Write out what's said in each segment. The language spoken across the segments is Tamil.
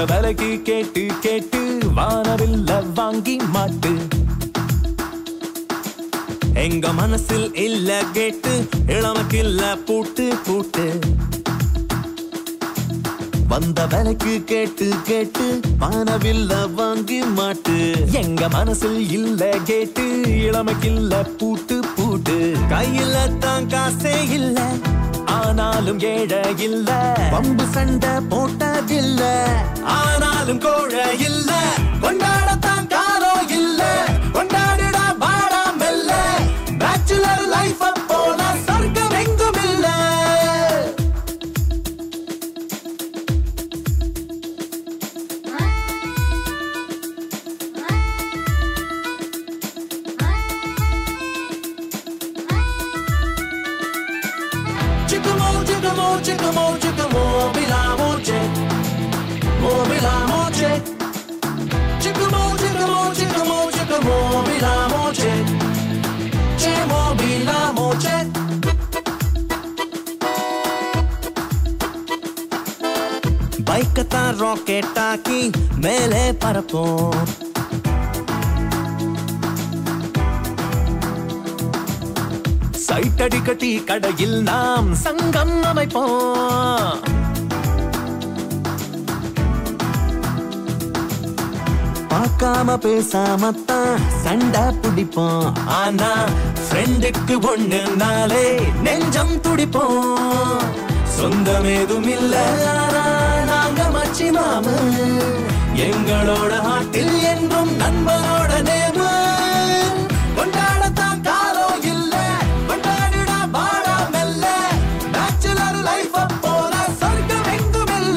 விலைக்கு கேட்டு கேட்டு வானவில்ல வாங்கி மாட்டு. எங்க மனசில் இல்ல கேட்டு இளமக்கில்ல பூட்டு பூட்டு. வந்த விலைக்கு கேட்டு கேட்டு வானவில்ல வாங்கி மாட்டு. எங்க மனசில் இல்ல கேட்டு இளமக்கில்ல பூட்டு பூட்டு. கையில தான் காசே இல்ல ஆனாலும் ஏழை இல்ல. பம்பு சண்டை போட்டதில்ல ஆனாலும் கோழை இல்ல. கொண்டாடத்தான் காலோ இல்ல கொண்டாடிட பாடா மெல்ல. பேச்சுலர் லைஃப் போல சொர்க்கம் எங்கும் இல்ல. Chicamo, chicamo, bilamoce, bilamoce. Chicamo, chicamo, chicamo, chicamo, bilamoce, chemo bilamoce. Bike ta rocket taki mele parapon. சைட்டடி கட்டி கடையில் நாம் சங்கம் அமைப்போம். பார்க்காம பேசாமத்தான் சண்டை பிடிப்போம். ஆனா ஃப்ரெண்டுக்கு ஒண்ணு நாளே நெஞ்சம் துடிப்போம். சொந்தம் ஏதும் இல்ல நாங்க மச்சி மாமு. எங்களோட ஆட்டில் என்றும் நண்பனோட நேமு. கொண்டாடத்தான் காலோ இல்ல கொண்டாடிட பாடா மெல்ல. பேச்சுலர் லைஃப் போல சொர்க்கம் எங்கும் இல்ல.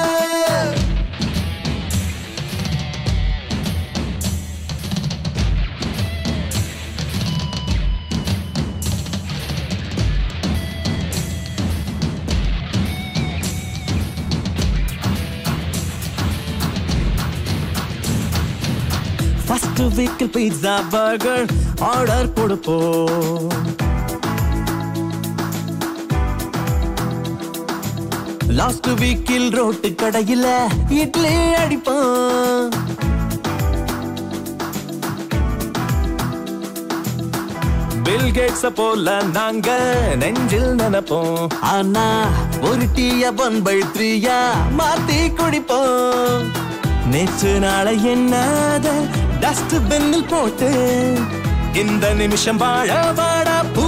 ஃபர்ஸ்ட் வீக்கில் பீட்சா பர்கர் ஆர்டர் கொடுப்போம். லாஸ்ட் வீக்கில் ரோட்டு கடையில் இட்லி அடிப்போம். பில் கேட்ஸ் போல நாங்க நெஞ்சில் நினைப்போம். ஆனா ஒரு டீய 1/3 மாத்தி குடிப்போம். நேற்று நாளை என்னாத டஸ்ட் பின்னில் போட்டு இந்த நிமிஷம் வாழ வாட பூ